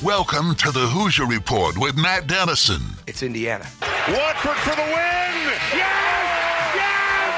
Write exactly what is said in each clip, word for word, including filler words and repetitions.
Welcome to the Hoosier Report with Matt Dennison. It's Indiana. Watford for the win! Yes! Yes!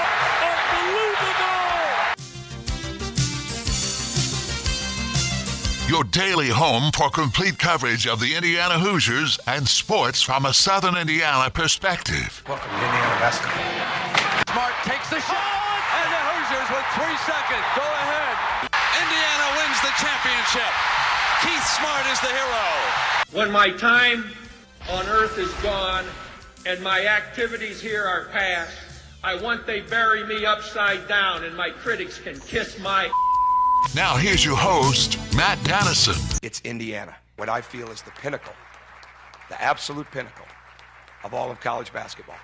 Unbelievable! Your daily home for complete coverage of the Indiana Hoosiers and sports from a Southern Indiana perspective. Welcome to Indiana basketball. Smart takes the shot, and the Hoosiers with three seconds go ahead. Indiana wins the championship. Keith Smart is the hero. When my time on earth is gone and my activities here are past, I want they bury me upside down and my critics can kiss my... Now here's your host, Matt Dennison. It's Indiana, what I feel is the pinnacle, the absolute pinnacle of all of college basketball.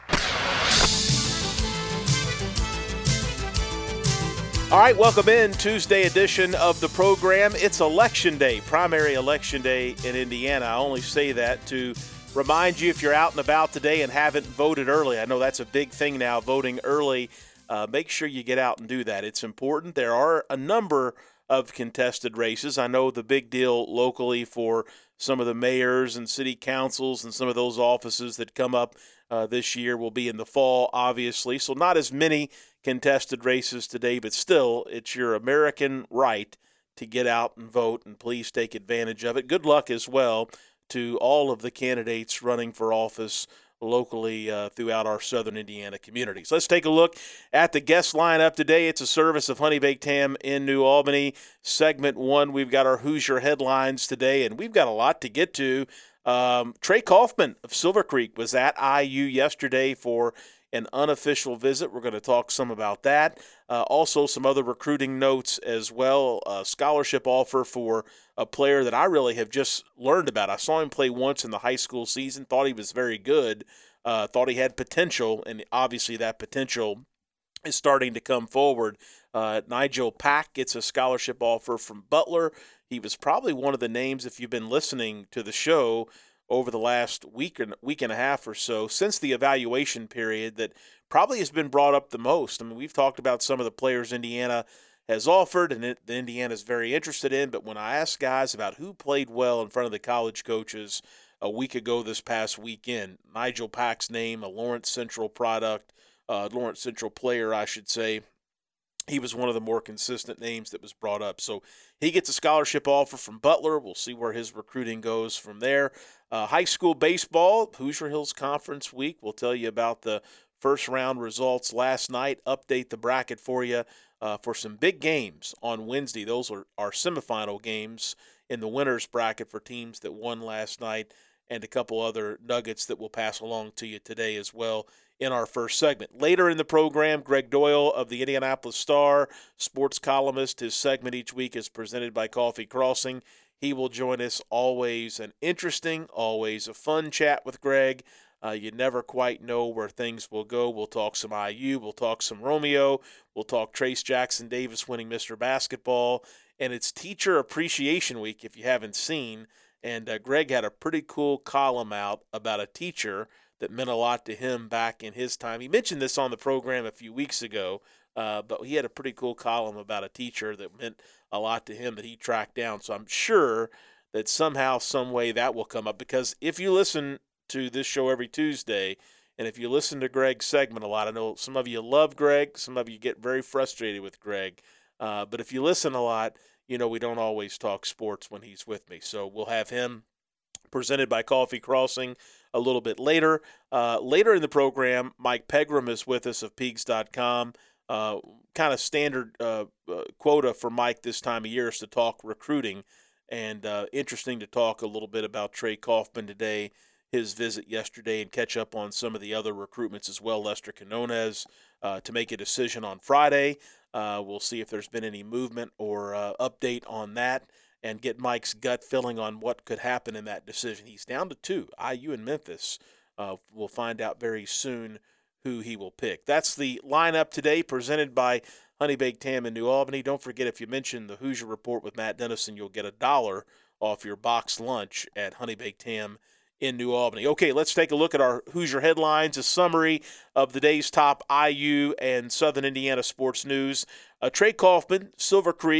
All right, welcome in Tuesday edition of the program. It's Election Day, primary election day in Indiana. I only say that to remind you if you're out and about today and haven't voted early. I know that's a big thing now, voting early. Uh, make sure you get out and do that. It's important. There are a number of contested races. I know the big deal locally for some of the mayors and city councils and some of those offices that come up uh, this year will be in the fall, obviously. So not as many contested races today, but still, it's your American right to get out and vote, and please take advantage of it. Good luck as well to all of the candidates running for office locally uh, throughout our southern Indiana communities. Let's take a look at the guest lineup today. It's a service of Honey Baked Ham in New Albany. Segment one, we've got our Hoosier headlines today, and we've got a lot to get to. Um, Trey Kaufman of Silver Creek was at I U yesterday for an unofficial visit. We're going to talk some about that. Uh, also, some other recruiting notes as well. A scholarship offer for a player that I really have just learned about. I saw him play once in the high school season, thought he was very good, uh, thought he had potential, and obviously that potential is starting to come forward. Uh, Nigel Pack gets a scholarship offer from Butler. He was probably one of the names, if you've been listening to the show over the last week and week and a half or so, since the evaluation period, that probably has been brought up the most. I mean, we've talked about some of the players Indiana has offered and that Indiana is very interested in, but when I asked guys about who played well in front of the college coaches a week ago this past weekend, Nigel Pack's name, a Lawrence Central product, uh, Lawrence Central player, I should say, he was one of the more consistent names that was brought up. So he gets a scholarship offer from Butler. We'll see where his recruiting goes from there. Uh, high school baseball, Hoosier Hills Conference Week. We'll tell you about the first round results last night, update the bracket for you uh, for some big games on Wednesday. Those are our semifinal games in the winners bracket for teams that won last night, and a couple other nuggets that we'll pass along to you today as well in our first segment. Later in the program, Greg Doyle of the Indianapolis Star, sports columnist. His segment each week is presented by Coffee Crossing. He will join us. Always an interesting, always a fun chat with Greg. Uh, you never quite know where things will go. We'll talk some I U. We'll talk some Romeo. We'll talk Trace Jackson Davis winning Mister Basketball. And it's Teacher Appreciation Week, if you haven't seen. And uh, Greg had a pretty cool column out about a teacher that meant a lot to him back in his time. He mentioned this on the program a few weeks ago, uh, but he had a pretty cool column about a teacher that meant a lot to him that he tracked down. So I'm sure that somehow, some way that will come up, because if you listen to this show every Tuesday, and if you listen to Greg's segment a lot, I know some of you love Greg, some of you get very frustrated with Greg, uh, but if you listen a lot, you know we don't always talk sports when he's with me. So we'll have him presented by Coffee Crossing a little bit later. Uh, later in the program, Mike Pegram is with us of Peegs dot com. Uh, kind of standard uh, uh, quota for Mike this time of year is to talk recruiting, and uh, interesting to talk a little bit about Trey Kaufman today, his visit yesterday, and catch up on some of the other recruitments as well. Lester Quinones uh, to make a decision on Friday. Uh, we'll see if there's been any movement or uh, update on that, and get Mike's gut feeling on what could happen in that decision. He's down to two, I U and Memphis. Uh, we'll find out very soon who he will pick. That's the lineup today, presented by Honey Baked Ham in New Albany. Don't forget, if you mention the Hoosier Report with Matt Dennison, you'll get a dollar off your box lunch at Honey Baked Ham in New Albany. Okay, let's take a look at our Hoosier headlines, a summary of the day's top I U and Southern Indiana sports news. Uh, Trey Kaufman, Silver Creek,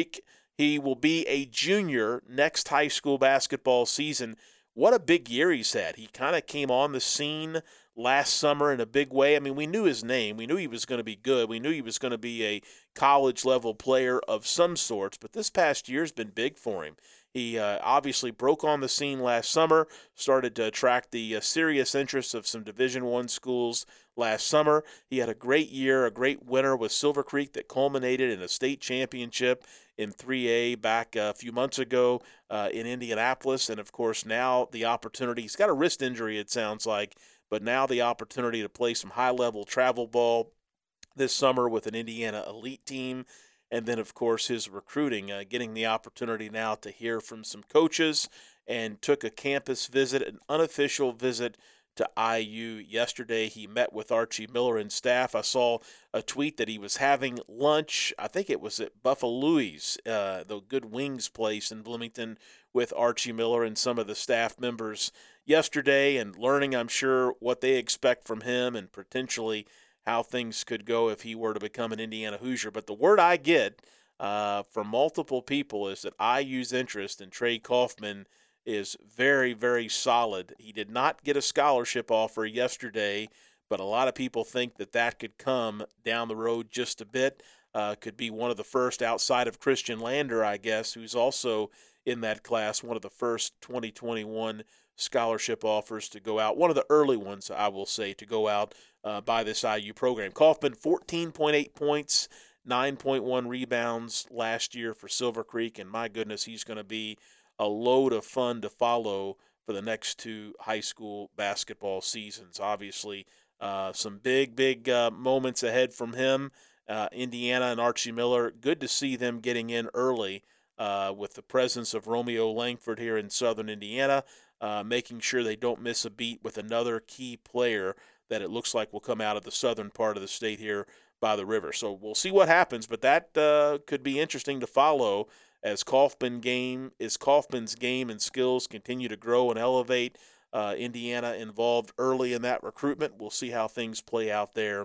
He will be a junior next high school basketball season. What a big year he's had. He kind of came on the scene last summer in a big way. I mean, we knew his name. We knew he was going to be good. We knew he was going to be a college-level player of some sorts, but this past year's been big for him. He uh, obviously broke on the scene last summer, started to attract the uh, serious interest of some Division I schools last summer. He had a great year, a great winter with Silver Creek that culminated in a state championship in three A back a few months ago uh, in Indianapolis. And, of course, now the opportunity. He's got a wrist injury, it sounds like, but now the opportunity to play some high-level travel ball this summer with an Indiana elite team. And then, of course, his recruiting, uh, getting the opportunity now to hear from some coaches, and took a campus visit, an unofficial visit to I U yesterday. He met with Archie Miller and staff. I saw a tweet that he was having lunch, I think it was at Buffalo Louie's, uh, the Good Wings place in Bloomington, with Archie Miller and some of the staff members yesterday, and learning, I'm sure, what they expect from him and potentially how things could go if he were to become an Indiana Hoosier. But the word I get uh, from multiple people is that I U's interest in Trey Kaufman is very, very solid. He did not get a scholarship offer yesterday, but a lot of people think that that could come down the road just a bit. Uh, could be one of the first outside of Christian Lander, I guess, who's also in that class, one of the first twenty twenty-one scholarship offers to go out. One of the early ones, I will say, to go out uh, by this I U program. Kaufman, fourteen point eight points, nine point one rebounds last year for Silver Creek, and my goodness, he's going to be a load of fun to follow for the next two high school basketball seasons. Obviously, uh, some big, big uh, moments ahead from him. Uh, Indiana and Archie Miller, good to see them getting in early uh, with the presence of Romeo Langford here in southern Indiana, uh, making sure they don't miss a beat with another key player that it looks like will come out of the southern part of the state here by the river. So we'll see what happens, but that uh, could be interesting to follow as Kaufman game is Kaufman's game and skills continue to grow and elevate. Uh, Indiana involved early in that recruitment. We'll see how things play out there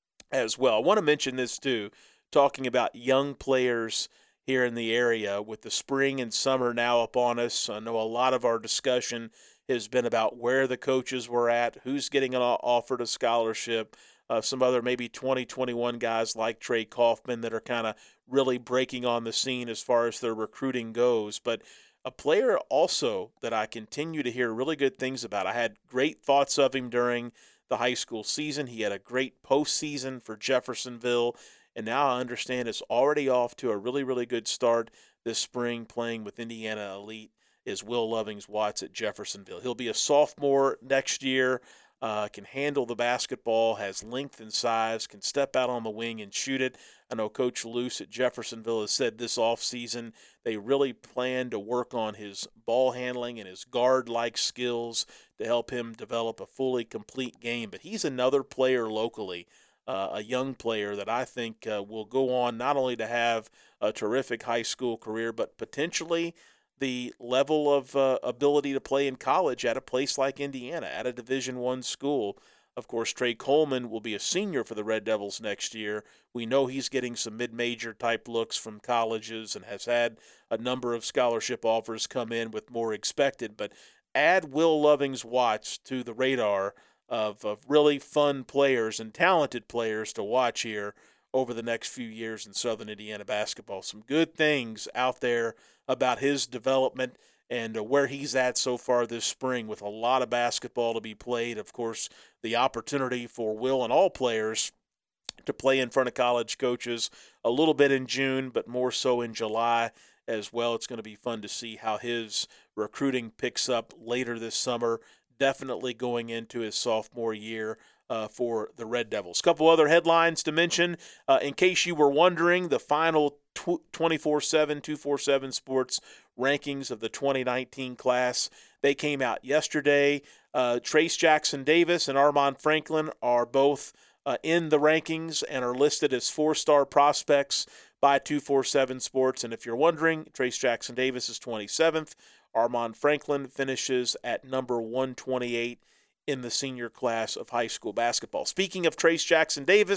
as well. I want to mention this too, talking about young players here in the area with the spring and summer now upon us. I know a lot of our discussion has been about where the coaches were at, who's getting an offered a scholarship, uh, some other maybe twenty twenty-one guys like Trey Kaufman that are kind of really breaking on the scene as far as their recruiting goes. But a player also that I continue to hear really good things about. I had great thoughts of him during the high school season. He had a great postseason for Jeffersonville, and now I understand it's already off to a really, really good start this spring playing with Indiana Elite is Will Lovings-Watts at Jeffersonville. He'll be a sophomore next year, uh, can handle the basketball, has length and size, can step out on the wing and shoot it. I know Coach Luce at Jeffersonville has said this offseason they really plan to work on his ball handling and his guard-like skills to help him develop a fully complete game. But he's another player locally, uh, a young player that I think uh, will go on not only to have a terrific high school career, but potentially the level of uh, ability to play in college at a place like Indiana, at a Division I school. Of course, Trey Coleman will be a senior for the Red Devils next year. We know he's getting some mid-major type looks from colleges and has had a number of scholarship offers come in with more expected. But add Will Lovings-Watts to the radar of, of really fun players and talented players to watch here over the next few years in Southern Indiana basketball. Some good things out there about his development and uh, where he's at so far this spring with a lot of basketball to be played. Of course, the opportunity for Will and all players to play in front of college coaches a little bit in June, but more so in July as well. It's going to be fun to see how his recruiting picks up later this summer, definitely going into his sophomore year uh, for the Red Devils. A couple other headlines to mention. Uh, in case you were wondering, the final twenty-four seven, two forty-seven Sports rankings of the twenty nineteen class, they came out yesterday. Uh, Trace Jackson Davis and Armand Franklin are both uh, in the rankings and are listed as four-star prospects by two forty-seven Sports. And if you're wondering, Trace Jackson Davis is twenty-seventh. Armand Franklin finishes at number one twenty-eight in the senior class of high school basketball. Speaking of Trace Jackson Davis,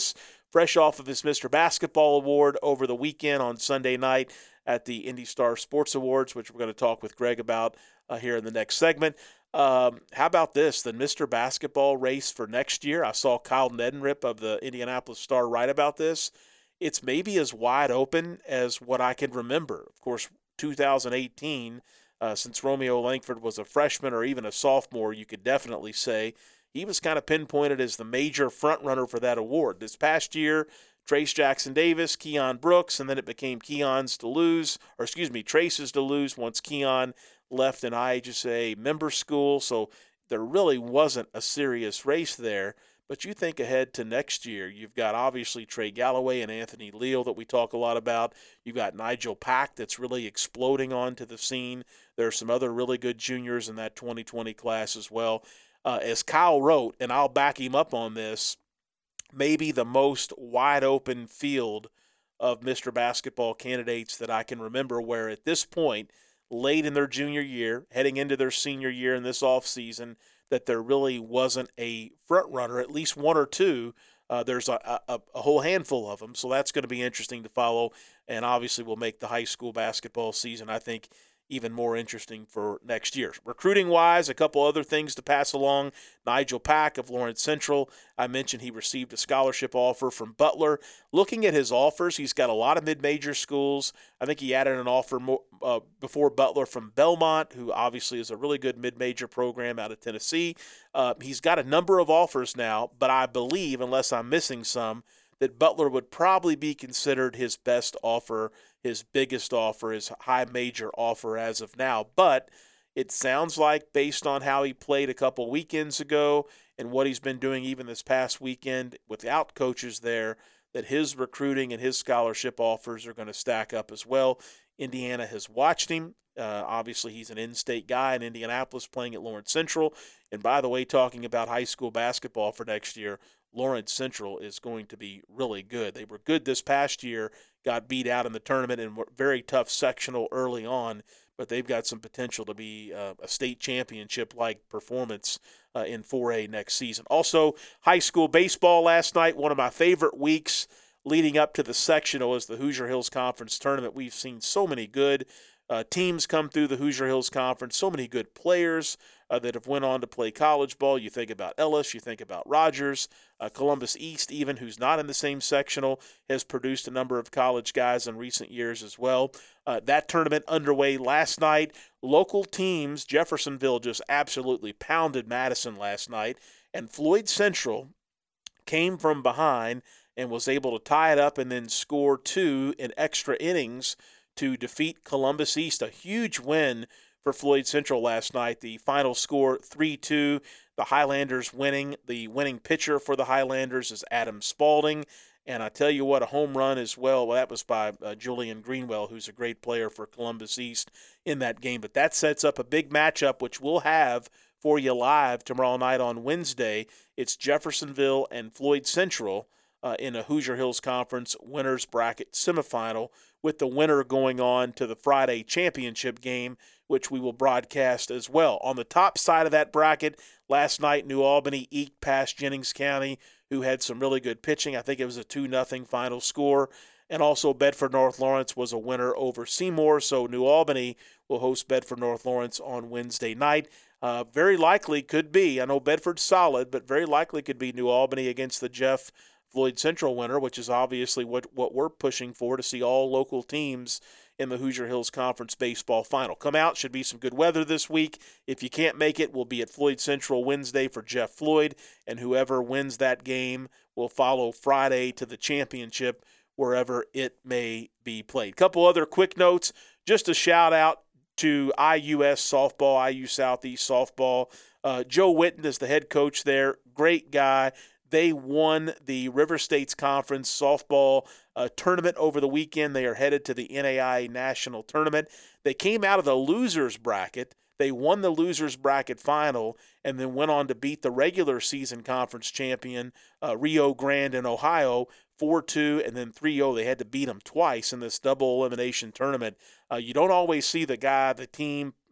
fresh off of his Mister Basketball Award over the weekend on Sunday night at the Indy Star Sports Awards, which we're going to talk with Greg about uh, here in the next segment. Um, how about this, the Mister Basketball race for next year? I saw Kyle Neddenrip of the Indianapolis Star write about this. It's maybe as wide open as what I can remember. Of course, two thousand eighteen, uh, since Romeo Langford was a freshman or even a sophomore, you could definitely say he was kind of pinpointed as the major front runner for that award. This past year, Trace Jackson Davis, Keon Brooks, and then it became Keon's to lose, or excuse me, Trace's to lose once Keon left an I H S A member school. So there really wasn't a serious race there. But you think ahead to next year, you've got obviously Trey Galloway and Anthony Leal that we talk a lot about. You've got Nigel Pack that's really exploding onto the scene. There are some other really good juniors in that twenty twenty class as well. Uh, as Kyle wrote, and I'll back him up on this, maybe the most wide-open field of Mister Basketball candidates that I can remember, where at this point, late in their junior year, heading into their senior year in this offseason, that there really wasn't a front runner, at least one or two. Uh, there's a, a, a whole handful of them, so that's going to be interesting to follow, and obviously will make the high school basketball season, I think, even more interesting for next year. Recruiting-wise, a couple other things to pass along. Nigel Pack of Lawrence Central, I mentioned he received a scholarship offer from Butler. Looking at his offers, he's got a lot of mid-major schools. I think he added an offer more, uh, before Butler from Belmont, who obviously is a really good mid-major program out of Tennessee. Uh, he's got a number of offers now, but I believe, unless I'm missing some, that Butler would probably be considered his best offer, his biggest offer, his high major offer as of now. But it sounds like, based on how he played a couple weekends ago and what he's been doing even this past weekend without coaches there, that his recruiting and his scholarship offers are going to stack up as well. Indiana has watched him. Uh, obviously, he's an in-state guy in Indianapolis playing at Lawrence Central. And by the way, talking about high school basketball for next year, Lawrence Central is going to be really good. They were good this past year, got beat out in the tournament and were very tough sectional early on, but they've got some potential to be uh, a state championship-like performance uh, in four A next season. Also, high school baseball last night, one of my favorite weeks leading up to the sectional is the Hoosier Hills Conference tournament. We've seen so many good uh, teams come through the Hoosier Hills Conference, so many good players uh, that have went on to play college ball. You think about Ellis, you think about Rogers, uh, Columbus East even, who's not in the same sectional, has produced a number of college guys in recent years as well. Uh, that tournament underway last night. Local teams, Jeffersonville just absolutely pounded Madison last night, and Floyd Central came from behind and was able to tie it up and then score two in extra innings to defeat Columbus East. A huge win for Floyd Central last night. The final score, three two. The Highlanders winning. The winning pitcher for the Highlanders is Adam Spaulding. And I tell you what, a home run as well. Well, that was by uh, Julian Greenwell, who's a great player for Columbus East in that game. But that sets up a big matchup, which we'll have for you live tomorrow night on Wednesday. It's Jeffersonville and Floyd Central uh, in a Hoosier Hills Conference winners bracket semifinal, with the winner going on to the Friday championship game, which we will broadcast as well. On the top side of that bracket, last night New Albany eked past Jennings County, who had some really good pitching. I think it was a two nothing final score. And also Bedford North Lawrence was a winner over Seymour, so New Albany will host Bedford North Lawrence on Wednesday night. Uh, very likely could be, I know Bedford's solid, but very likely could be New Albany against the Jeff Floyd Central winner, which is obviously what, what we're pushing for, to see all local teams in the Hoosier Hills Conference baseball final. Come out, should be some good weather this week. If you can't make it, we'll be at Floyd Central Wednesday for Jeff Floyd, and whoever wins that game will follow Friday to the championship wherever it may be played. Couple other quick notes, just a shout out to I U S softball, I U Southeast softball. Uh, Joe Witten is the head coach there, great guy. They won the River States Conference softball uh, tournament over the weekend. They are headed to the N A I A National Tournament. They came out of the losers bracket. They won the losers bracket final and then went on to beat the regular season conference champion, uh, Rio Grande in Ohio, four two and then three oh. They had to beat them twice in this double elimination tournament. Uh, you don't always see the guy, the team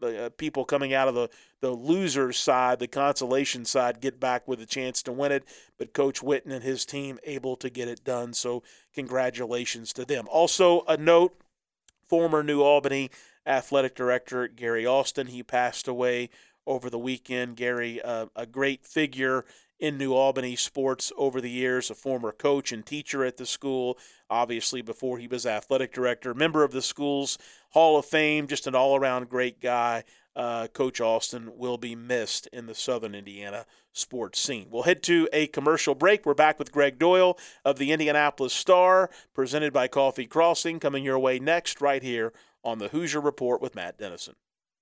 uh, people coming out of the, the loser's side, the consolation side, get back with a chance to win it. But Coach Witten and his team able to get it done, so congratulations to them. Also a note, former New Albany Athletic Director Gary Austin, he passed away over the weekend. Gary, uh, a great figure in New Albany sports over the years, a former coach and teacher at the school, obviously before he was athletic director, member of the school's Hall of Fame, just an all-around great guy. Uh, Coach Austin will be missed in the Southern Indiana sports scene. We'll head to a commercial break. We're back with Greg Doyle of the Indianapolis Star, presented by Coffee Crossing, coming your way next right here on the Hoosier Report with Matt Dennison.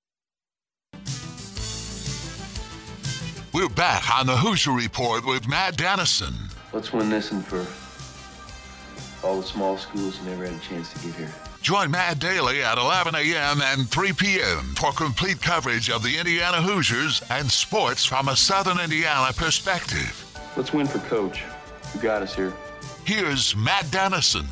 We're back on the Hoosier Report with Matt Dennison. Let's win this one for all the small schools who never had a chance to get here. Join Matt daily at eleven a.m. and three p.m. for complete coverage of the Indiana Hoosiers and sports from a Southern Indiana perspective. Let's win for Coach, who got us here. Here's Matt Dennison.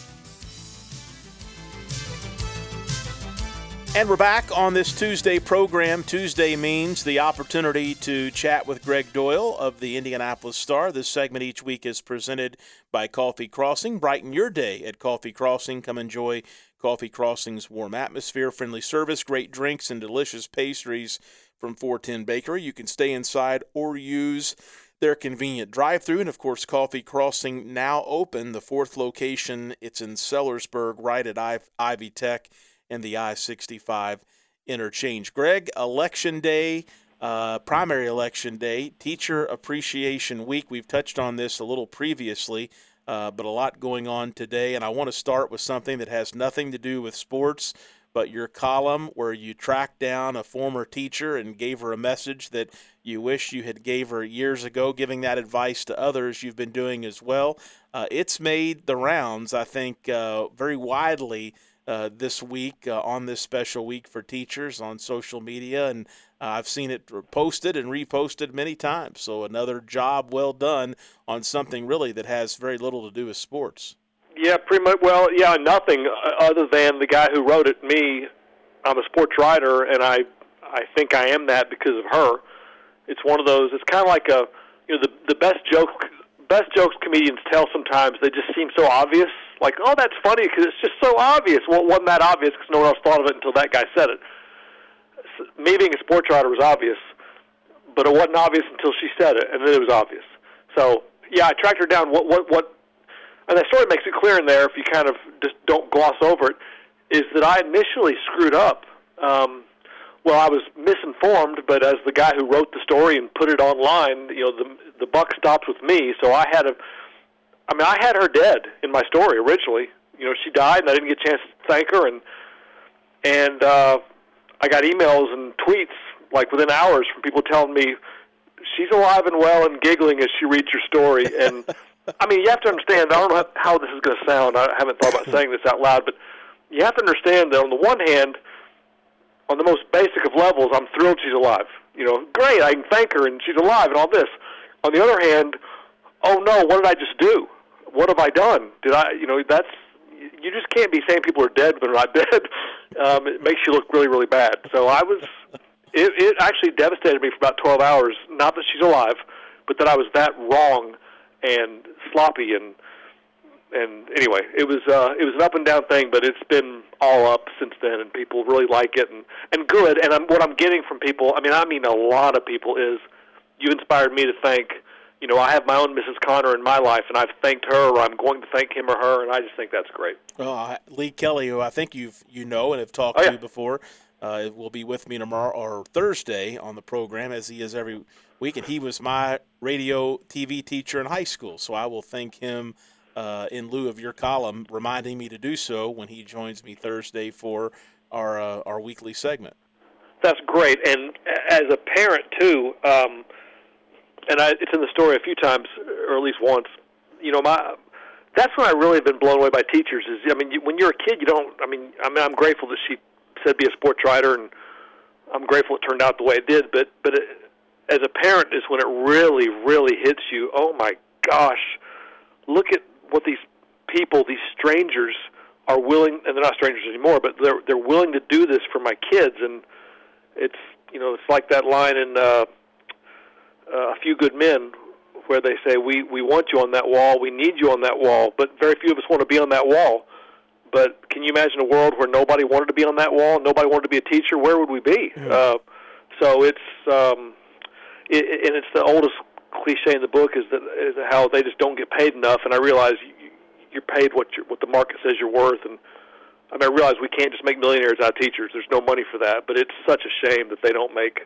And we're back on this Tuesday program. Tuesday means the opportunity to chat with Greg Doyle of the Indianapolis Star. This segment each week is presented by Coffee Crossing. Brighten your day at Coffee Crossing. Come enjoy Coffee Crossing's warm atmosphere, friendly service, great drinks, and delicious pastries from four ten Bakery. You can stay inside or use their convenient drive-thru. And, of course, Coffee Crossing now open. The fourth location, it's in Sellersburg, right at I- Ivy Tech and the I sixty-five interchange. Greg, Election Day, uh, primary election day, Teacher Appreciation Week. We've touched on this a little previously, uh, but a lot going on today. And I want to start with something that has nothing to do with sports, but your column where you tracked down a former teacher and gave her a message that you wish you had gave her years ago, giving that advice to others you've been doing as well. Uh, it's made the rounds, I think, uh, very widely Uh, this week uh, on this special week for teachers on social media, and uh, I've seen it posted and reposted many times. So another job well done on something really that has very little to do with sports. Yeah, pretty much. Well, yeah, nothing other than the guy who wrote it. Me, I'm a sports writer, and I I think I am that because of her. It's one of those. It's kind of like a you know the the best joke best jokes comedians tell sometimes. They just seem so obvious. Like, oh, that's funny because it's just so obvious. Well, it wasn't that obvious because no one else thought of it until that guy said it. So, me being a sports writer was obvious, but it wasn't obvious until she said it, and then it was obvious. So, yeah, I tracked her down. What, what, what? And that story makes it clear in there, if you kind of just don't gloss over it, is that I initially screwed up. Um, well, I was misinformed, but as the guy who wrote the story and put it online, you know, the the buck stopped with me. So I had a. I mean, I had her dead in my story originally. You know, she died, and I didn't get a chance to thank her. And and uh, I got emails and tweets, like within hours, from people telling me she's alive and well and giggling as she reads your story. And, I mean, you have to understand, I don't know how this is going to sound. I haven't thought about saying this out loud, but you have to understand that on the one hand, on the most basic of levels, I'm thrilled she's alive. You know, great, I can thank her, and she's alive and all this. On the other hand, oh, no, what did I just do? What have I done? Did I, you know, that's, you just can't be saying people are dead when they're not dead. Um, it makes you look really, really bad. So I was, it, it actually devastated me for about twelve hours, not that she's alive, but that I was that wrong and sloppy. And, and anyway, it was, uh, it was an up and down thing, but it's been all up since then, and people really like it and, and good. And I'm, what I'm getting from people, I mean, I mean a lot of people, is you inspired me to thank. You know, I have my own Missus Connor in my life, and I've thanked her, or I'm going to thank him or her, and I just think that's great. Well, Lee Kelly, who I think you've you know and have talked oh, yeah. to before, uh, will be with me tomorrow or Thursday on the program, as he is every week, and he was my radio T V teacher in high school, so I will thank him uh, in lieu of your column, reminding me to do so when he joins me Thursday for our uh, our weekly segment. That's great, and as a parent, too, um, and I, it's in the story a few times, or at least once. You know, my that's when I really have been blown away by teachers. Is I mean, you, when you're a kid, you don't. I mean, I mean, I'm grateful that she said be a sports writer, and I'm grateful it turned out the way it did. But but it, as a parent, is when it really, really hits you. Oh my gosh, look at what these people, these strangers, are willing, and they're not strangers anymore, but they're they're willing to do this for my kids, and it's you know it's like that line in uh, uh, A Few Good Men, where they say we we want you on that wall, we need you on that wall, but very few of us want to be on that wall. But can you imagine a world where nobody wanted to be on that wall, nobody wanted to be a teacher? Where would we be? Mm-hmm. Uh, so it's um, it, and it's the oldest cliche in the book is that is how they just don't get paid enough. And I realize you, you're paid what you're, what the market says you're worth. And I mean, I realize we can't just make millionaires out of teachers. There's no money for that. But it's such a shame that they don't make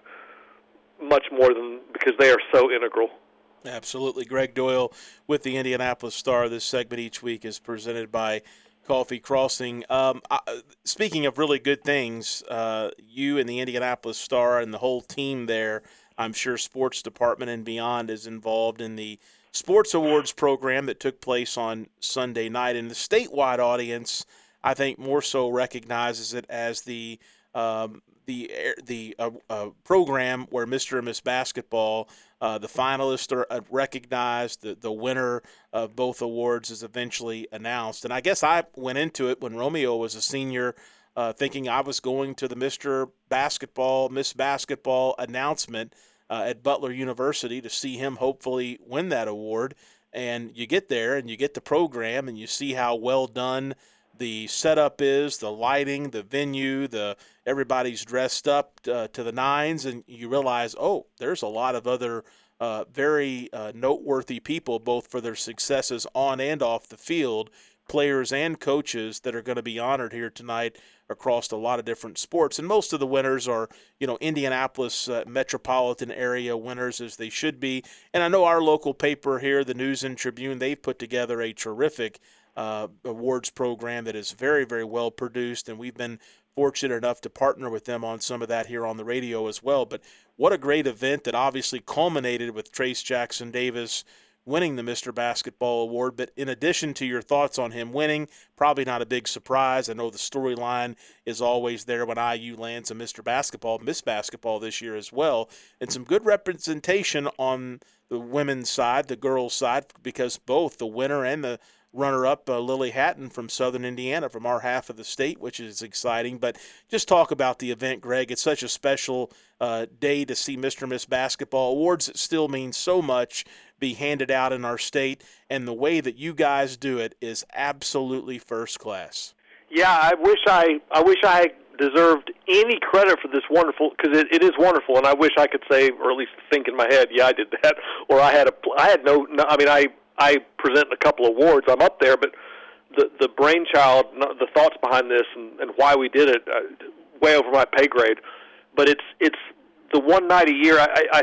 much more than because they are so integral. Absolutely. Greg Doyle with the Indianapolis Star. This segment each week is presented by Coffee Crossing. Um, I, speaking of really good things, uh, you and the Indianapolis Star and the whole team there, I'm sure sports department and beyond is involved in the sports awards program that took place on Sunday night. And the statewide audience, I think, more so recognizes it as the um, the the uh, uh, program where Mister and Miss Basketball, uh, the finalists are uh, recognized, the, the winner of both awards is eventually announced. And I guess I went into it when Romeo was a senior uh, thinking I was going to the Mister Basketball, Miss Basketball announcement uh, at Butler University to see him hopefully win that award. And you get there and you get the program and you see how well done the setup is, the lighting, the venue, the everybody's dressed up uh, to the nines, and you realize, oh, there's a lot of other uh, very uh, noteworthy people, both for their successes on and off the field, players and coaches that are going to be honored here tonight across a lot of different sports. And most of the winners are, you know, Indianapolis uh, metropolitan area winners, as they should be. And I know our local paper here, the News and Tribune, they've put together a terrific Uh, awards program that is very, very well produced, and we've been fortunate enough to partner with them on some of that here on the radio as well. But what a great event that obviously culminated with Trayce Jackson Davis winning the Mister Basketball Award. But in addition to your thoughts on him winning, probably not a big surprise. I know the storyline is always there when I U lands a Mister Basketball, Miss Basketball this year as well, and some good representation on the women's side, the girls' side, because both the winner and the runner-up, uh, Lily Hatton from Southern Indiana, from our half of the state, which is exciting. But just talk about the event, Greg. It's such a special uh, day to see Mister and Miss Basketball awards that still mean so much be handed out in our state, and the way that you guys do it is absolutely first class. Yeah, I wish I I wish I deserved any credit for this wonderful, because it, it is wonderful, and I wish I could say, or at least think in my head, yeah, I did that, or I had a I had no, no I mean I. I present a couple of awards. I'm up there, but the the brainchild, the thoughts behind this, and, and why we did it, uh, way over my pay grade. But it's it's the one night a year I, I,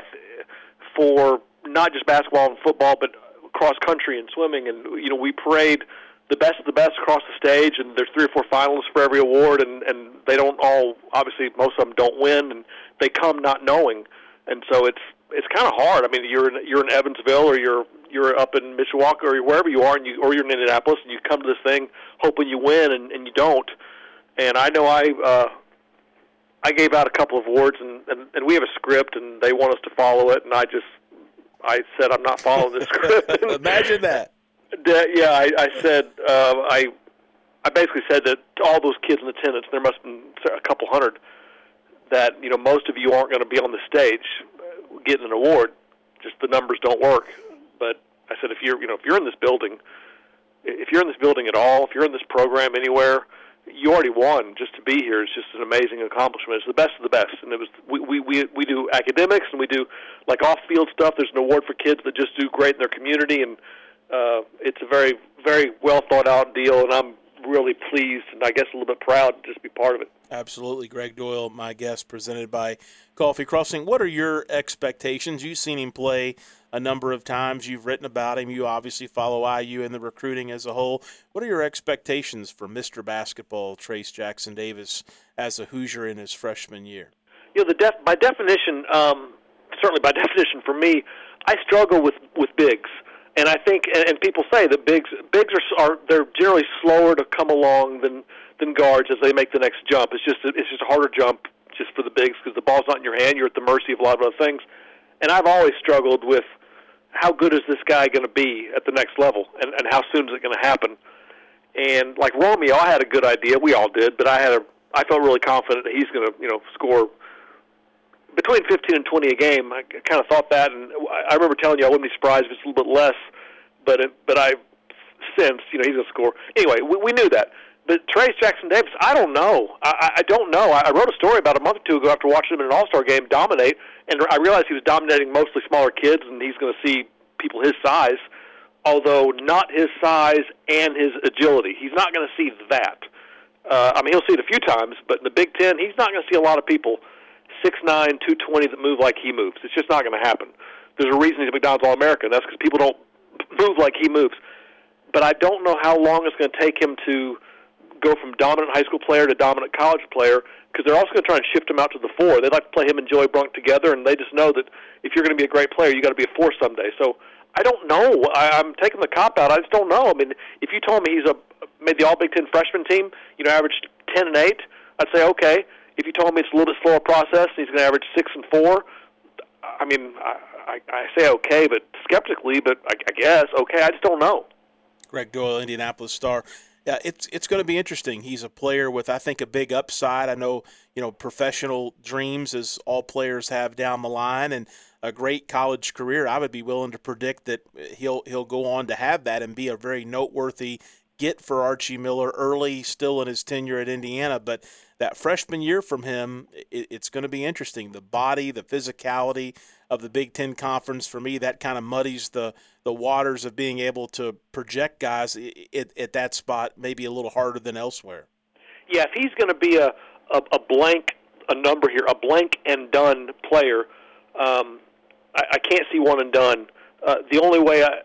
for not just basketball and football, but cross country and swimming. And you know, we parade the best of the best across the stage, and there's three or four finalists for every award, and and they don't all, obviously most of them don't win, and they come not knowing, and so it's it's kind of hard. I mean, you're in, you're in Evansville, or you're you're up in Mishawaka, or wherever you are, and you or you're in Indianapolis, and you come to this thing hoping you win, and, and you don't. And I know I uh, I gave out a couple of awards, and, and, and we have a script, and they want us to follow it, and I just I said I'm not following this script. Imagine that. Yeah, I, I said uh, I I basically said that to all those kids in attendance, there must have been a couple hundred, that you know most of you aren't going to be on the stage getting an award. Just the numbers don't work. But I said, if you're, you know, if you're in this building, if you're in this building at all, if you're in this program anywhere, you already won. Just to be here is just an amazing accomplishment. It's the best of the best. And it was we we we, we do academics, and we do like off-field stuff. There's an award for kids that just do great in their community, and uh, it's a very very well thought out deal. And I'm really pleased, and I guess a little bit proud to just be part of it. Absolutely. Greg Doyle, my guest, presented by Coffee Crossing. What are your expectations? You've seen him play a number of times. You've written about him. You obviously follow I U and the recruiting as a whole. What are your expectations for Mister Basketball, Trayce Jackson Davis, as a Hoosier in his freshman year? You know, the def- by definition, um, certainly by definition for me, I struggle with, with bigs. And I think, and, and people say that bigs bigs are, are they're generally slower to come along than than guards as they make the next jump. It's just a, it's just a harder jump just for the bigs because the ball's not in your hand. You're at the mercy of a lot of other things. And I've always struggled with how good is this guy going to be at the next level, and, and how soon is it going to happen? And like Romeo, I had a good idea. We all did, but I had a I felt really confident that he's going to you know score between fifteen and twenty a game. I kind of thought that, and I remember telling you I wouldn't be surprised if it's a little bit less. But it, but I sensed, you know, he's going to score. Anyway, we, we knew that. But Trayce Jackson-Davis, I don't know. I, I don't know. I, I wrote a story about a month or two ago after watching him in an All-Star game dominate, and I realized he was dominating mostly smaller kids, and he's going to see people his size, although not his size and his agility. He's not going to see that. Uh, I mean, he'll see it a few times, but in the Big Ten, he's not going to see a lot of people six nine, two twenty that move like he moves. It's just not going to happen. There's a reason he's a McDonald's All-American. That's because people don't move like he moves. But I don't know how long it's going to take him to go from dominant high school player to dominant college player, because they're also going to try and shift him out to the four. They'd like to play him and Joey Brunk together, and they just know that if you're going to be a great player, you got to be a four someday. So I don't know. I, I'm taking the cop out. I just don't know. I mean, if you told me he's a made the All Big Ten freshman team, you know, averaged ten and eight, I'd say okay. If you told me it's a little bit slower process, and he's going to average six and four, I mean, I, I, I say okay, but skeptically, but I, I guess okay. I just don't know. Greg Doyle, Indianapolis Star. Yeah, it's it's going to be interesting. He's a player with, I think, a big upside. I know, you know, professional dreams, as all players have down the line, and a great college career. I would be willing to predict that he'll he'll go on to have that and be a very noteworthy get for Archie Miller early, still in his tenure at Indiana. But that freshman year from him, it, it's going to be interesting. The body, the physicality of the Big Ten Conference, for me, that kind of muddies the, the waters of being able to project guys at, at that spot maybe a little harder than elsewhere. Yeah, if he's going to be a, a, a blank, a number here, a blank and done player, um, I, I can't see one and done. Uh, the only way I,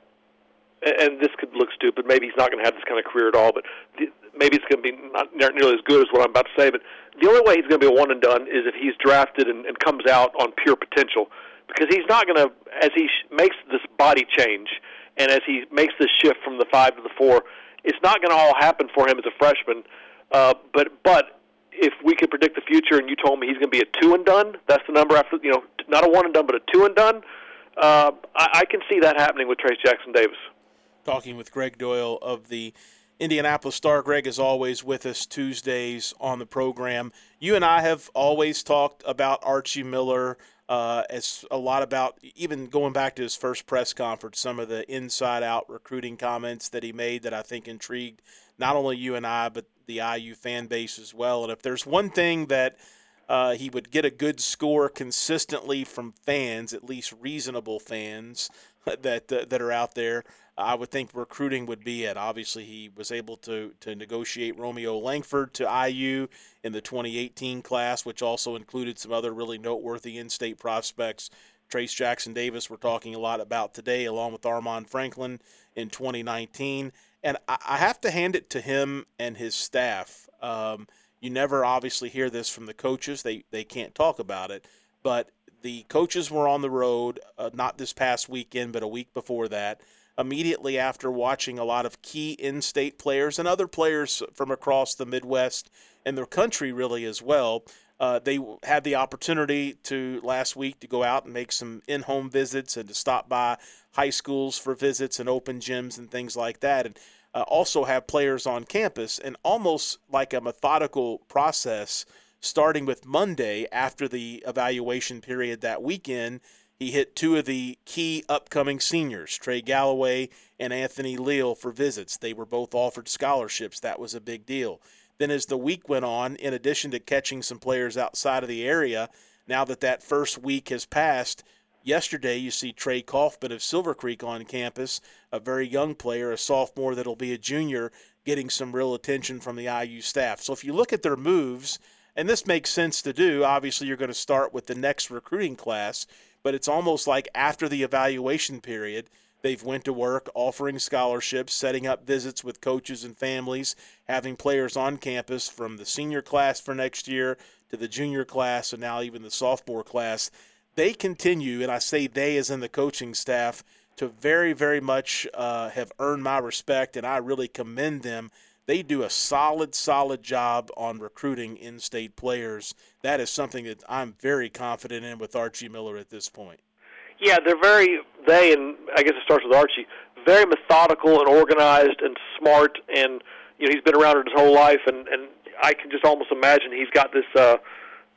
and this could look stupid, maybe he's not going to have this kind of career at all, but the, maybe it's going to be not nearly as good as what I'm about to say, but the only way he's going to be a one and done is if he's drafted and, and comes out on pure potential, because he's not going to, as he sh- makes this body change and as he makes this shift from the five to the four, it's not going to all happen for him as a freshman, uh, but but if we could predict the future and you told me he's going to be a two and done, that's the number after, you know, not a one and done, but a two and done, uh, I, I can see that happening with Trayce Jackson-Davis. Talking with Greg Doyle of the Indianapolis Star. Greg is always with us Tuesdays on the program. You and I have always talked about Archie Miller, uh, as a lot about, even going back to his first press conference, some of the inside-out recruiting comments that he made that I think intrigued not only you and I, but the I U fan base as well. And if there's one thing that uh, he would get a good score consistently from fans, at least reasonable fans that uh, that are out there, I would think recruiting would be it. Obviously, he was able to to negotiate Romeo Langford to I U in the twenty eighteen class, which also included some other really noteworthy in-state prospects. Trayce Jackson-Davis we're talking a lot about today, along with Armaan Franklin in twenty nineteen. And I, I have to hand it to him and his staff. Um, you never obviously hear this from the coaches. They, they can't talk about it. But the coaches were on the road, uh, not this past weekend, but a week before that, immediately after watching a lot of key in-state players and other players from across the Midwest and the country really as well. Uh, they had the opportunity to last week to go out and make some in-home visits and to stop by high schools for visits and open gyms and things like that, and uh, also have players on campus, and almost like a methodical process starting with Monday after the evaluation period that weekend. He hit two of the key upcoming seniors, Trey Galloway and Anthony Leal, for visits. They were both offered scholarships. That was a big deal. Then as the week went on, in addition to catching some players outside of the area, now that that first week has passed, yesterday you see Trey Kaufman of Silver Creek on campus, a very young player, a sophomore that'll be a junior, getting some real attention from the I U staff. So if you look at their moves, and this makes sense to do, obviously you're going to start with the next recruiting class, but it's almost like after the evaluation period, they've went to work offering scholarships, setting up visits with coaches and families, having players on campus from the senior class for next year to the junior class and now even the sophomore class. They continue, and I say they as in the coaching staff, to very, very much uh, have earned my respect, and I really commend them. They do a solid, solid job on recruiting in-state players. That is something that I'm very confident in with Archie Miller at this point. Yeah, they're very, they, and I guess it starts with Archie, very methodical and organized and smart, and, you know, he's been around it his whole life, and, and I can just almost imagine he's got this uh, this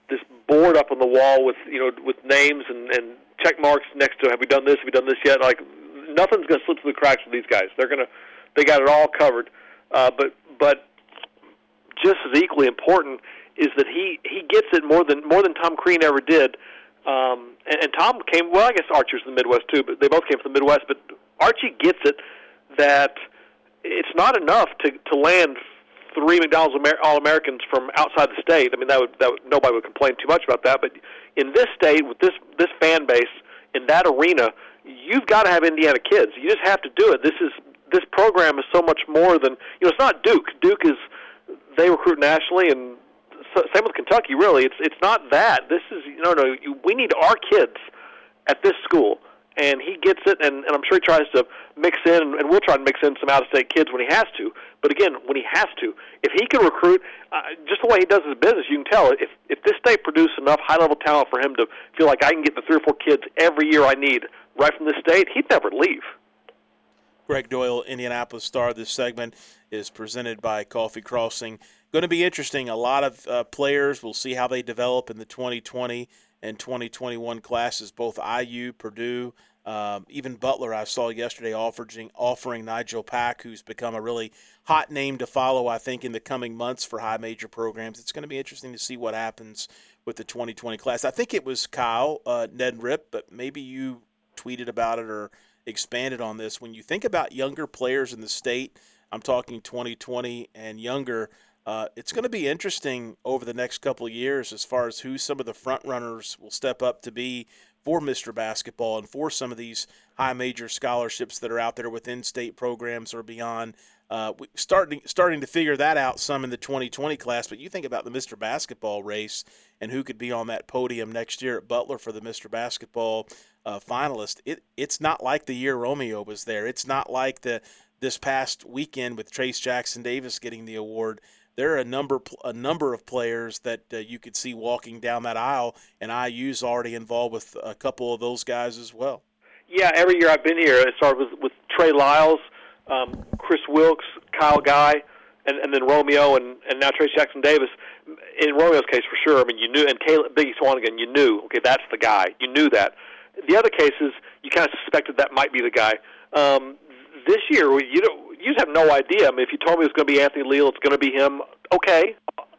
board up on the wall with you know with names and, and check marks next to have we done this, have we done this yet? Like nothing's going to slip through the cracks with these guys. They're gonna they got it all covered. Uh, but but just as equally important is that he, he gets it more than more than Tom Crean ever did. Um, and, and Tom came well. I guess Archie's from the Midwest too, but they both came from the Midwest. But Archie gets it that it's not enough to to land three McDonald's Amer- All-Americans from outside the state. I mean, that would, that would nobody would complain too much about that. But in this state, with this this fan base in that arena, you've got to have Indiana kids. You just have to do it. This is this program is so much more than you know. It's not Duke. Duke is they recruit nationally, and so, same with Kentucky. Really, it's it's not that. This is no no. You, we need our kids at this school. And he gets it, and, and I'm sure he tries to mix in, and we'll try to mix in some out-of-state kids when he has to. But again, when he has to, if he can recruit, uh, just the way he does his business, you can tell if if this state produced enough high-level talent for him to feel like I can get the three or four kids every year I need right from this state, he'd never leave. Greg Doyle, Indianapolis Star. This segment is presented by Coffee Crossing. Going to be interesting. A lot of uh, players. We'll see how they develop in the twenty twenty and twenty twenty-one classes, both I U, Purdue, um, even Butler I saw yesterday offering, offering Nigel Pack, who's become a really hot name to follow, I think, in the coming months for high major programs. It's going to be interesting to see what happens with the twenty twenty class. I think it was Kyle uh, Nedrip, but maybe you tweeted about it or expanded on this. When you think about younger players in the state, I'm talking twenty twenty and younger, Uh, it's going to be interesting over the next couple of years as far as who some of the front runners will step up to be for Mister Basketball and for some of these high major scholarships that are out there within state programs or beyond. Uh, we starting starting to figure that out some in the twenty twenty class, but you think about the Mister Basketball race and who could be on that podium next year at Butler for the Mister Basketball uh, finalist. It it's not like the year Romeo was there. It's not like the this past weekend with Trace Jackson Davis getting the award. There are a number a number of players that uh, you could see walking down that aisle, and I U's already involved with a couple of those guys as well. Yeah, every year I've been here, it started with, with Trey Lyles, um, Chris Wilkes, Kyle Guy, and, and then Romeo, and, and now Trace Jackson Davis. In Romeo's case, for sure, I mean, you knew, and Caleb, Biggie Swanigan, you knew, okay, that's the guy. You knew that. The other cases, you kind of suspected that might be the guy. Um, this year, you don't. You just have no idea. I mean, if you told me it was going to be Anthony Leal, it's going to be him. Okay,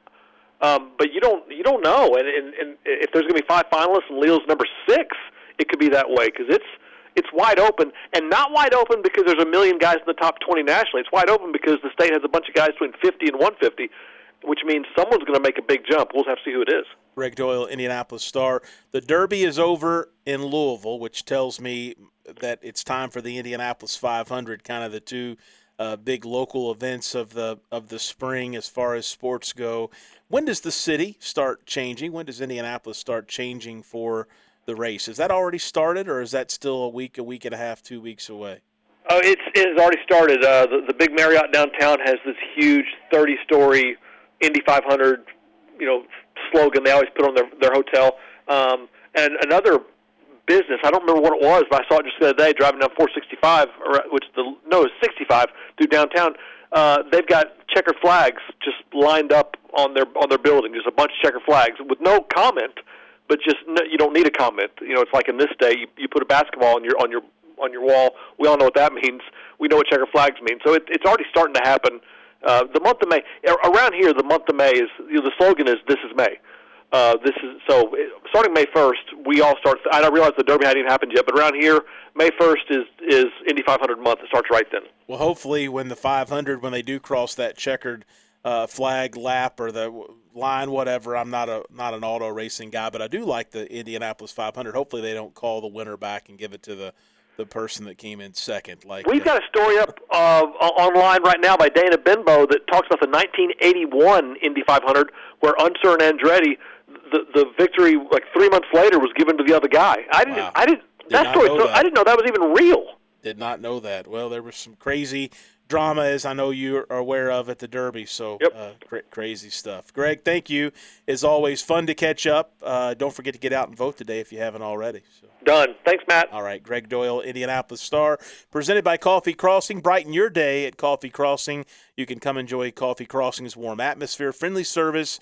um, but you don't you don't know. And, and, and if there's going to be five finalists and Leal's number six, it could be that way because it's it's wide open, and not wide open because there's a million guys in the top twenty nationally. It's wide open because the state has a bunch of guys between fifty and one fifty, which means someone's going to make a big jump. We'll have to see who it is. Greg Doyle, Indianapolis Star. The Derby is over in Louisville, which tells me that it's time for the Indianapolis five hundred, kind of the two Uh, big local events of the of the spring as far as sports go. When does the city start changing? When does Indianapolis start changing for the race? Has that already started, or is that still a week, a week and a half, two weeks away? Oh, it's it has already started. Uh, the, the big Marriott downtown has this huge thirty-story Indy five hundred, you know, slogan they always put on their their hotel. Um, and another business, I don't remember what it was, but I saw it just the other day driving down four sixty-five, or, which the no, it's sixty-five through downtown. Uh, they've got checkered flags just lined up on their on their building, just a bunch of checkered flags with no comment, but just no, you don't need a comment. You know, it's like in this day, you, you put a basketball on your on your on your wall. We all know what that means. We know what checkered flags mean. So it, it's already starting to happen. Uh, the month of May around here, the month of May is you know, the slogan is "This is May." Uh, this is so starting May first. We all start. I don't realize the Derby hadn't even happened yet, but around here, May first is is Indy five hundred month. It starts right then. Well, hopefully, when the five hundred, when they do cross that checkered uh, flag lap or the line, whatever. I'm not a not an auto racing guy, but I do like the Indianapolis five hundred. Hopefully, they don't call the winner back and give it to the. the person that came in second. Like We've got a story up uh, online right now by Dana Benbow that talks about the nineteen eighty-one Indy five hundred where Unser and Andretti, the the victory like three months later was given to the other guy. I didn't. Wow. I didn't. Did that story. So, that. I didn't know that was even real. Did not know that. Well, there was some crazy drama, as I know you are aware of, at the Derby. So yep. uh, cra- crazy stuff. Greg, thank you. As always, fun to catch up. Uh, don't forget to get out and vote today if you haven't already. So. Done. Thanks, Matt. All right. Greg Doyle, Indianapolis Star, presented by Coffee Crossing. Brighten your day at Coffee Crossing. You can come enjoy Coffee Crossing's warm atmosphere, friendly service,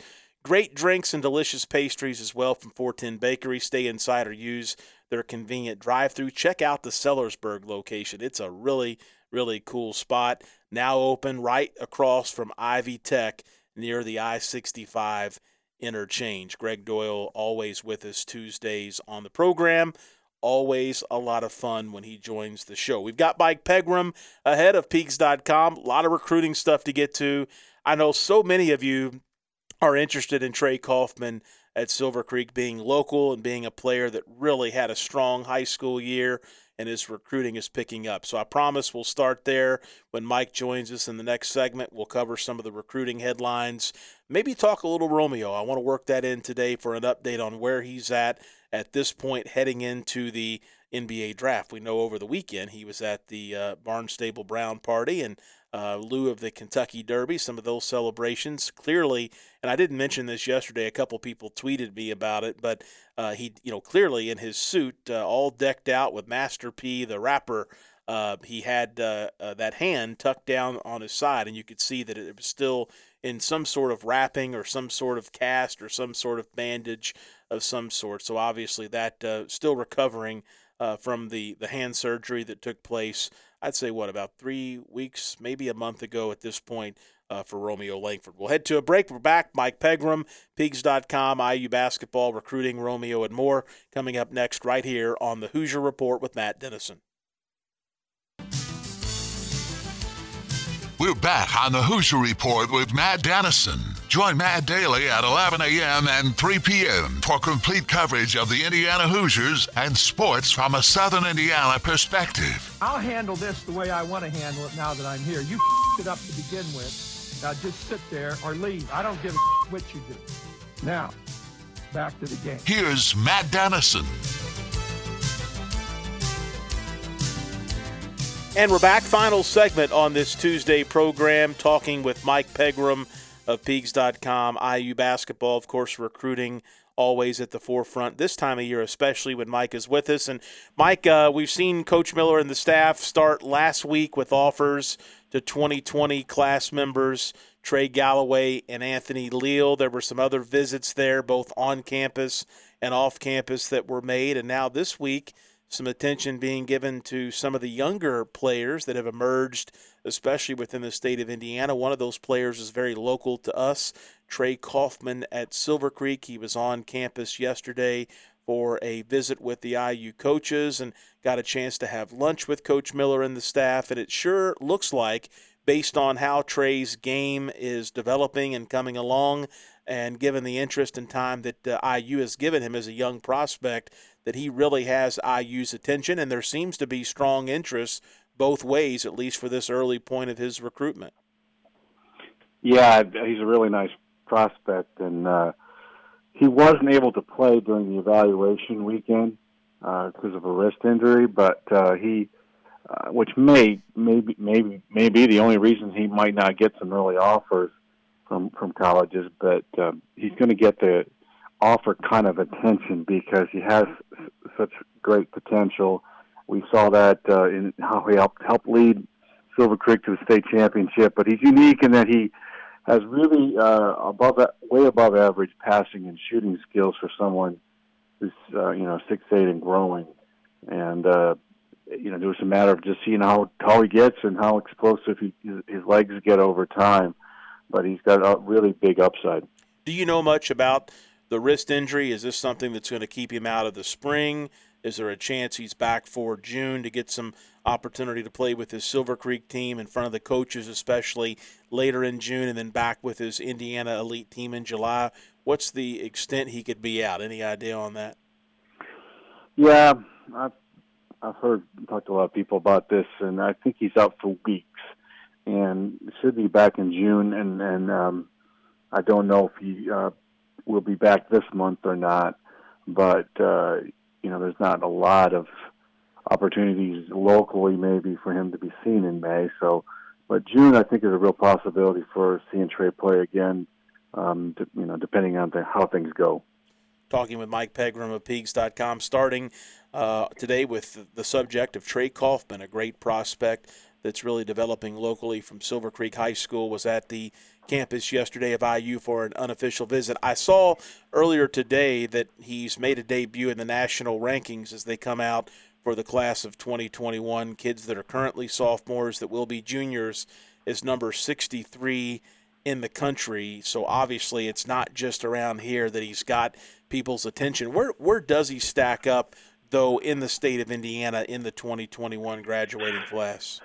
Great drinks and delicious pastries as well from four ten Bakery. Stay inside or use their convenient drive-thru. Check out the Sellersburg location. It's a really, really cool spot. Now open right across from Ivy Tech near the I sixty-five interchange. Greg Doyle always with us Tuesdays on the program. Always a lot of fun when he joins the show. We've got Mike Pegram ahead of Peaks dot com. A lot of recruiting stuff to get to. I know so many of you are interested in Trey Kaufman at Silver Creek being local and being a player that really had a strong high school year, and his recruiting is picking up. So I promise we'll start there. When Mike joins us in the next segment, we'll cover some of the recruiting headlines, maybe talk a little Romeo. I want to work that in today for an update on where he's at at this point heading into the N B A draft. We know over the weekend he was at the uh, Barnstable Brown party, and uh, lieu of the Kentucky Derby, some of those celebrations clearly, and I didn't mention this yesterday, a couple people tweeted me about it, but uh, he, you know, clearly in his suit, uh, all decked out with Master P, the rapper, uh, he had uh, uh, that hand tucked down on his side, and you could see that it was still in some sort of wrapping or some sort of cast or some sort of bandage of some sort. So obviously that uh, still recovering uh, from the, the hand surgery that took place, I'd say, what, about three weeks, maybe a month ago at this point uh, for Romeo Langford. We'll head to a break. We're back. Mike Pegram, Peaks dot com, I U basketball, recruiting, Romeo, and more coming up next right here on the Hoosier Report with Matt Dennison. We're back on the Hoosier Report with Matt Dennison. Join Matt daily at eleven a.m. and three p.m. for complete coverage of the Indiana Hoosiers and sports from a Southern Indiana perspective. I'll handle this the way I want to handle it now that I'm here. You it up to begin with. Now just sit there or leave. I don't give a what you do. Now, back to the game. Here's Matt Dennison. And we're back. Final segment on this Tuesday program, talking with Mike Pegram of Peaks dot com. I U basketball, of course, recruiting always at the forefront this time of year, especially when Mike is with us. And Mike, uh, we've seen Coach Miller and the staff start last week with offers to twenty twenty class members, Trey Galloway and Anthony Leal. There were some other visits there, both on campus and off campus, that were made. And now this week, some attention being given to some of the younger players that have emerged, especially within the state of Indiana. One of those players is very local to us, Trey Kaufman at Silver Creek. He was on campus yesterday for a visit with the I U coaches and got a chance to have lunch with Coach Miller and the staff. And it sure looks like, based on how Trey's game is developing and coming along, and given the interest and time that uh, I U has given him as a young prospect, that he really has I U's attention, and there seems to be strong interest both ways, at least for this early point of his recruitment. Yeah, he's a really nice prospect, and uh, he wasn't able to play during the evaluation weekend uh, because of a wrist injury, but uh, he, uh, which may maybe maybe may be the only reason he might not get some early offers from from colleges, but uh, he's going to get the offer kind of attention because he has such great potential. We saw that uh, in how he helped help lead Silver Creek to the state championship, but he's unique in that he has really uh, above way above average passing and shooting skills for someone who's uh, you know six eight and growing, and uh, you know it was a matter of just seeing how tall he gets and how explosive he, his legs get over time. But he's got a really big upside. Do you know much about the wrist injury? Is this something that's going to keep him out of the spring? Is there a chance he's back for June to get some opportunity to play with his Silver Creek team in front of the coaches, especially later in June, and then back with his Indiana elite team in July? What's the extent he could be out? Any idea on that? Yeah, I've, I've heard, talked to a lot of people about this, and I think he's out for weeks. And should be back in June, and, and um, I don't know if he uh, will be back this month or not, but, uh, you know, there's not a lot of opportunities locally maybe for him to be seen in May. So, but June, I think, is a real possibility for seeing Trey play again, um, to, you know, depending on the, how things go. Talking with Mike Pegram of Peaks dot com, starting uh, today with the subject of Trey Kaufman, a great prospect that's really developing locally from Silver Creek High School, was at the campus yesterday of I U for an unofficial visit. I saw earlier today that he's made a debut in the national rankings as they come out for the class of twenty twenty-one. Kids that are currently sophomores that will be juniors is number sixty-three in the country. So obviously it's not just around here that he's got people's attention. Where where does he stack up, though, in the state of Indiana in the twenty twenty-one graduating class?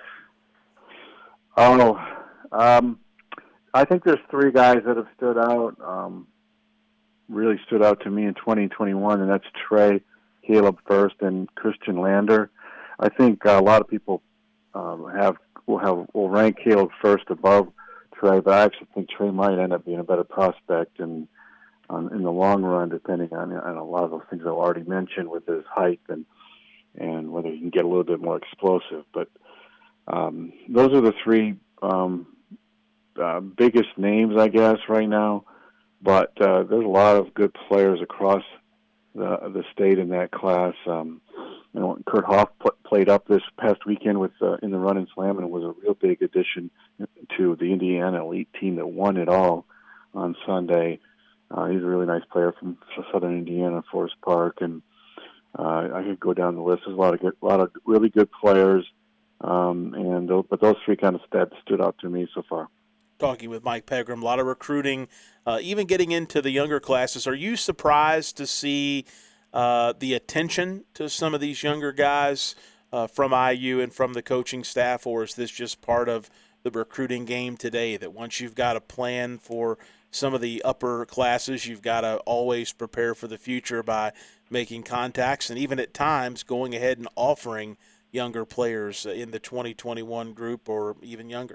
Oh, um, I think there's three guys that have stood out, um, really stood out to me in twenty twenty-one, and that's Trey, Caleb First, and Christian Lander. I think uh, a lot of people um, have will have will rank Caleb First above Trey, but I actually think Trey might end up being a better prospect in um, in the long run, depending on, on a lot of those things I've already mentioned with his height and and whether he can get a little bit more explosive. But um, those are the three um, uh, biggest names, I guess, right now. But uh, there's a lot of good players across the the state in that class. Um, you know, Kurt Hoff pl- played up this past weekend with uh, in the Run and Slam, and was a real big addition to the Indiana elite team that won it all on Sunday. Uh, he's a really nice player from Southern Indiana, Forest Park, and uh, I could go down the list. There's a lot of good, a lot of really good players, um, and those, but those three kind of stats stood out to me so far. Talking with Mike Pegram, a lot of recruiting, uh, even getting into the younger classes. Are you surprised to see uh, the attention to some of these younger guys uh, from I U and from the coaching staff, or is this just part of the recruiting game today, that once you've got a plan for some of the upper classes, you've got to always prepare for the future by making contacts and even at times going ahead and offering younger players in the twenty twenty-one group or even younger?